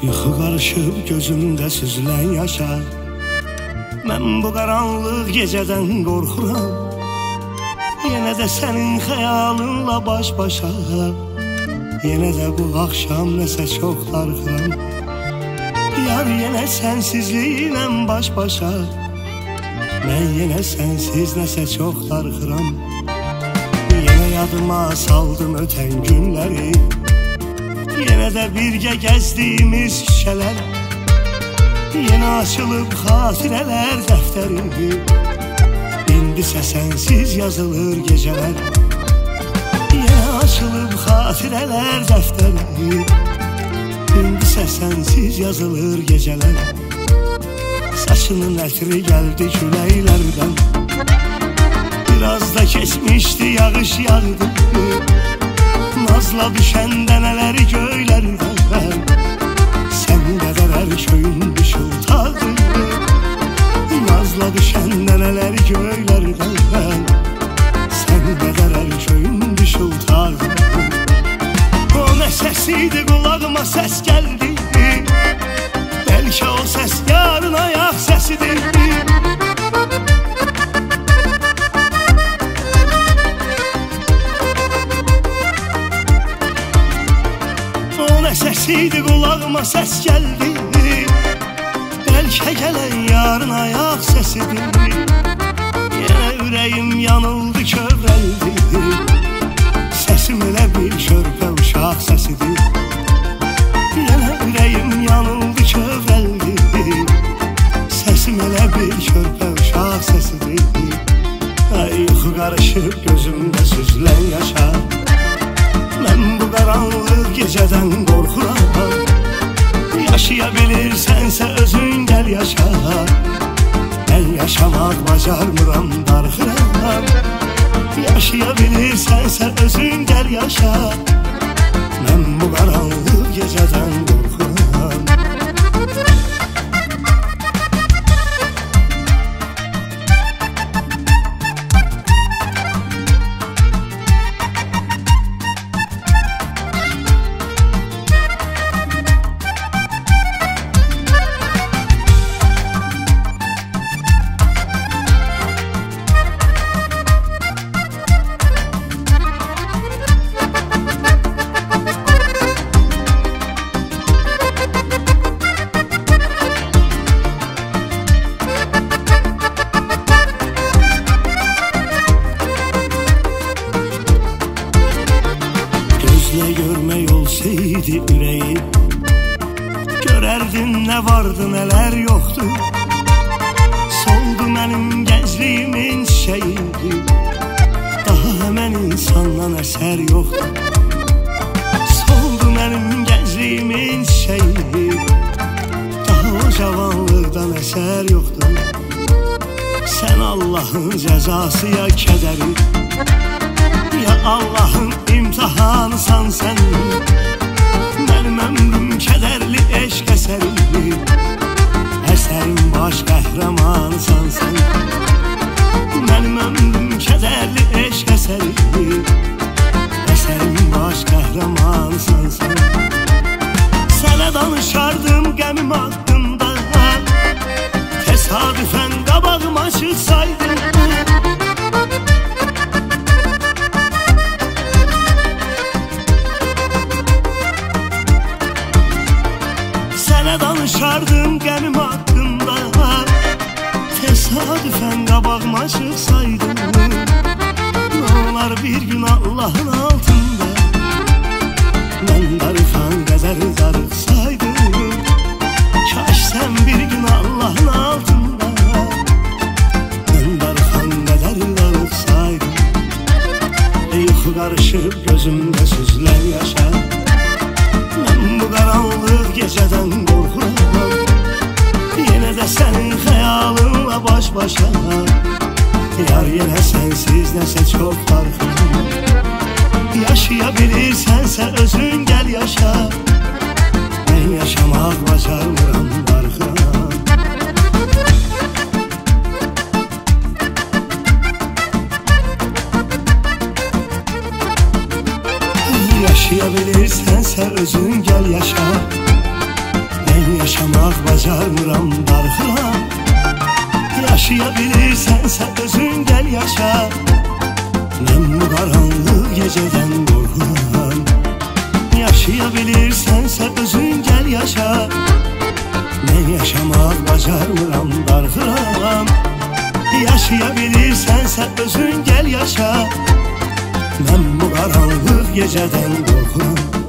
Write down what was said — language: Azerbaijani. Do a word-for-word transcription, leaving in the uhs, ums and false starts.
Yuxu qarışıb gözümdə süzülən yaşa. Mən bu qaranlıq gecədən qorxuram. Yenə də sənin xəyalınla baş-başa. Yenə də bu axşam nəsə çox darıxıram. Yar yenə sənsizliklə baş-başa. Mən yenə sənsiz nəsə çox darıxıram. Yenə yadıma saldım ötən günləri. Yenə də birgə gəzdiyimiz şüşələr. Yenə açılıb xatirələr dəftəri. İndisə sənsiz yazılır gecələr. Yenə açılıb xatirələr dəftəri. İndisə sənsiz yazılır gecələr. Saçının ətri gəldi küləklərdən. Biraz da keçmişdi yağış yağdı. Nazla düşən dənələri göylərdən. Sən qədər hər köyün düşültadı. Nazla düşən dənələri göylərdən. Sən qədər hər köyün düşültadı. O nə səsiydi qulağıma səs gəldi. Bəlkə o səs yarın ayaq səsidir. Səsiydi qulağıma səs gəldi. Bəlkə gələn yarın ayaq səsidir. Yenə ürəyim yanıldı, kövrəldi. Səsim elə bir körpə uşaq səsidir. Yenə ürəyim yanıldı, kövrəldi. Səsim elə bir körpə uşaq səsidir. Ay yuxu qarışıb gözümdə süzülən yaşa. Mən bu qaranlıq gecədən qorxuram. Yaşaya bilirsənsə özün gəl yaşa. Mən yaşamaq bacarmıram, darıxıram. Yaşaya bilirsənsə özün gəl yaşa. Mən bu qaranlıq gecədən qorxuram. Görmək olsaydı ürəyi, görərdin nə vardı, nələr yoxdu. Soldu mənim gəncliyimin çiçəyi. Daha həmən insandan əsər yoxdu. Soldu mənim gəncliyimin çiçəyi. Daha o cavanlıqdan əsər yoxdu. Sən Allahın cəzası ya kədəri, ya Allahın imtihanısan sən. Mənim ömrüm kədərli eşq əsəri. Əsərin baş qəhrəmanısan sən. Mənim ömrüm kədərli eşq əsəri. Əsərin baş qəhrəmanısan sən. Sənə danışardım qəmim haqqında. Təsadüfən qabağıma çıxsaydın. Danışardım qəmim haqqında. Təsadüfən qabağıma çıxsaydın. Nə olar bir gün Allahın altında. Mən darıxan qədər darıxsaydım. Kaş sən bir gün Allahın altında. Mən darıxan qədər darıxsaydım. Yuxu qarışıb gözümdə süzülən yaşa. Mən bu qaranlıq gecədən qorxuram. Yenə də sənin xəyalınla baş-başa. Yar yenə sənsiz nəsə çox darıxıram. Yaşaya bilirsənsə özün gəl yaşa. Mən yaşamaq bacarmıram, darıxıram. Yaşaya bilirsənsə özün gəl yaşa. Mən yaşamaq bacarmıram, darxıram. Yaşaya bilirsənsə özün gəl yaşa. Mən bu qaranlıq gecədən qorxuram. Yaşaya bilirsənsə özün gəl yaşa. Mən yaşamaq bacarmıram, darxıram. Yaşaya bilirsənsə özün gəl yaşa. Mən bu qaranlıq gecədən qorxuram.